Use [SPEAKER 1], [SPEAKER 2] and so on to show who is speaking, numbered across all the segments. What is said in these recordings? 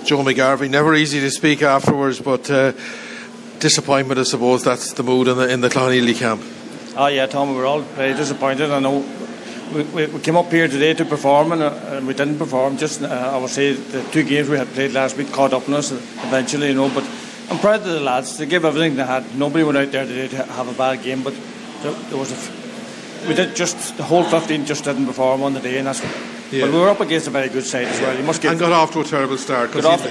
[SPEAKER 1] Joe McGarvey. Never easy to speak afterwards, but disappointment, I suppose, that's the mood in the Clonheely camp.
[SPEAKER 2] Oh yeah, Tom, we were all very disappointed. I know we came up here today to perform and we didn't perform. Just I would say the 2 games we had played last week caught up on us eventually, but I'm proud of the lads. They gave everything they had. Nobody went out there today to have a bad game, but there was we did just the whole 15 just didn't perform on the day, and that's what. Yeah. But we were up against a very good side as well. You must
[SPEAKER 1] and got off to a terrible start.
[SPEAKER 2] We got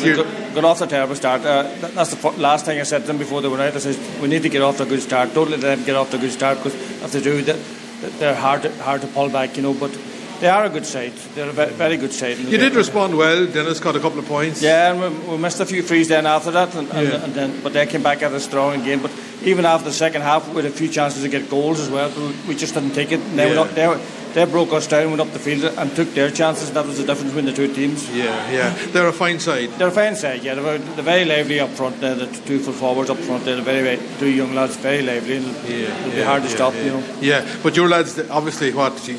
[SPEAKER 2] off to a terrible start. That's the last thing I said to them before they went out. I said we need to get off to a good start. Don't let them get off to a good start, because if they do, they're hard to pull back, But they are a good side. They're a very, very good side.
[SPEAKER 1] You did respond well. Dennis got a couple of points.
[SPEAKER 2] Yeah, and we missed a few frees then after that, but they came back at us strong again. But even after the second half, we had a few chances to get goals as well, but we just didn't take it. And they broke us down, went up the field and took their chances. That was the difference between the two teams.
[SPEAKER 1] Yeah. They're a fine side.
[SPEAKER 2] They're a fine side, yeah. They're very lively up front. The 2 full forwards up front. They're very 2 young lads, very lively. And it'll be hard to stop,
[SPEAKER 1] Yeah, but your lads, obviously,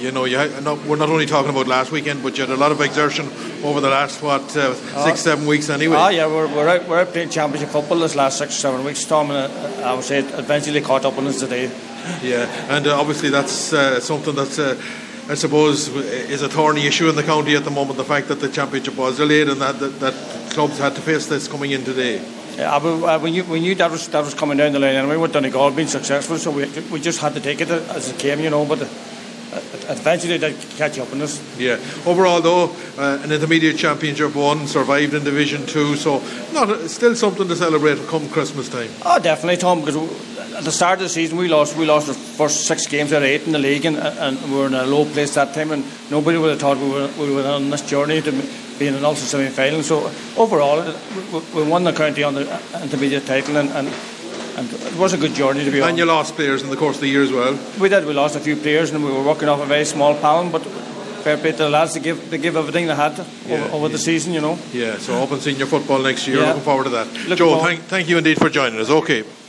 [SPEAKER 1] we're not only talking about last weekend, but you had a lot of exertion over the last 6-7 weeks anyway.
[SPEAKER 2] We're out playing championship football this last 6 or 7 weeks, Tom, and I would say it eventually caught up on us today.
[SPEAKER 1] Yeah, and obviously that's something that's I suppose is a thorny issue in the county at the moment, the fact that the championship was delayed and that clubs had to face this coming in today.
[SPEAKER 2] Yeah, we knew that was coming down the line anyway. With Donegal being successful, so we just had to take it as it came, but eventually they catch up on us. Yeah.
[SPEAKER 1] Overall, though, an intermediate championship won, survived in Division 2, so still something to celebrate come Christmas time.
[SPEAKER 2] Oh, definitely, Tom, because at the start of the season we lost our first 6 games out of 8 in the league, and we were in a low place that time, and nobody would have thought we were on this journey to be in an Ulster semi-final. So overall, we won the county on the intermediate title, and it was a good journey to be on.
[SPEAKER 1] And you lost players in the course of the year as well.
[SPEAKER 2] We did. We lost a few players, and we were working off a very small pound, but fair play to the lads, they give everything they had over the season,
[SPEAKER 1] Yeah, so up in senior football next year. Looking forward to that. Joe, thank you indeed for joining us. Okay.